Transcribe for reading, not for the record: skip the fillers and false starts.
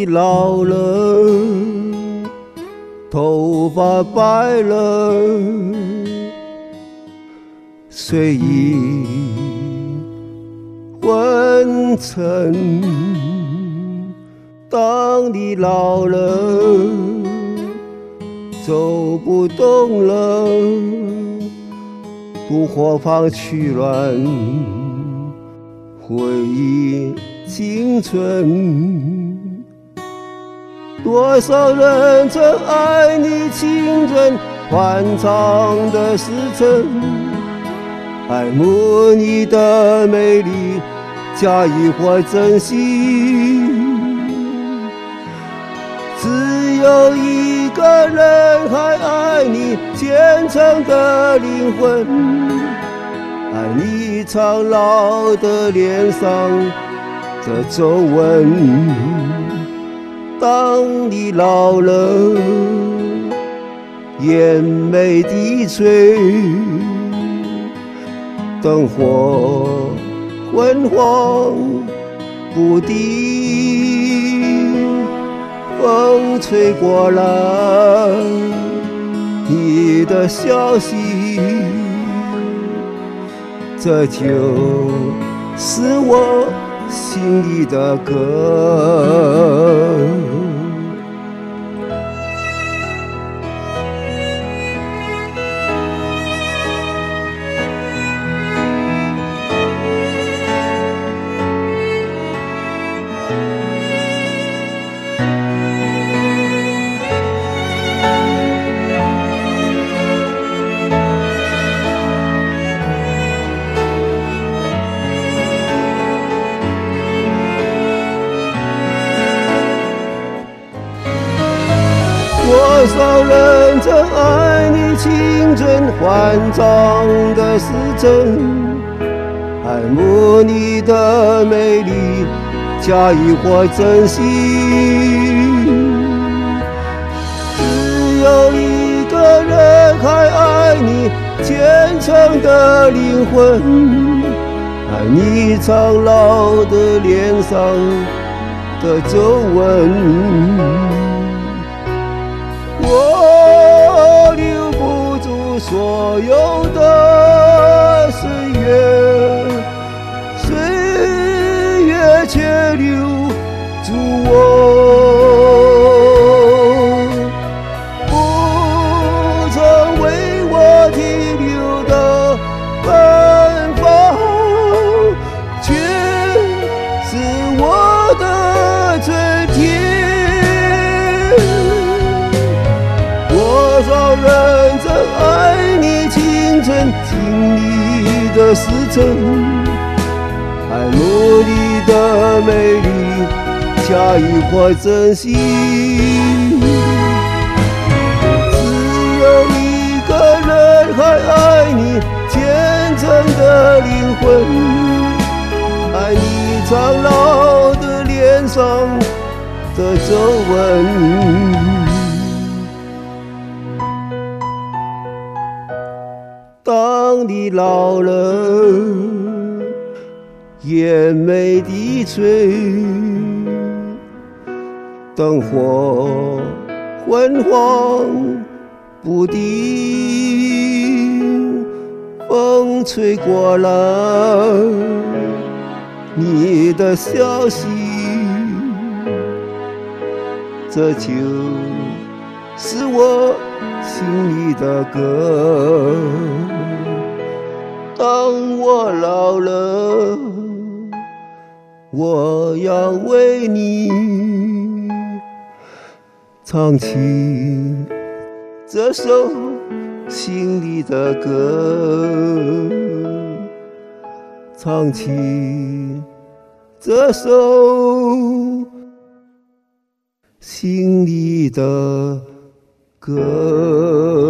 你老了，头发白了，睡意昏沉。当你老了，走不动了，烛火旁取暖，回忆青春。多少人曾爱你青春欢畅的时辰，爱慕你的美丽，假意或珍惜。只有一个人还爱你虔诚的灵魂，爱你苍老的脸上的皱纹。当你老了，眼眉低垂，灯火昏黄不定，风吹过来你的消息，这就是我心里的歌。多少人曾爱你青春欢畅的时辰，爱慕你的美丽，假意或珍惜。只有一个人还爱你虔诚的灵魂，爱你苍老的脸上的皱纹。我留不住所有的岁月，岁月却留住我。不曾为我停留的奔放，却是我的春天。多少人曾爱你青春经历的时辰，爱慕你的美丽，假意或珍惜。只有一个人还爱你虔诚的灵魂，爱你苍老的脸上的皱纹。当你老了，眼眉低垂，灯火昏黄不定，风吹过来你的消息，这就是我心里的歌。当我老了，我要为你唱起这首心里的歌，唱起这首心里的歌。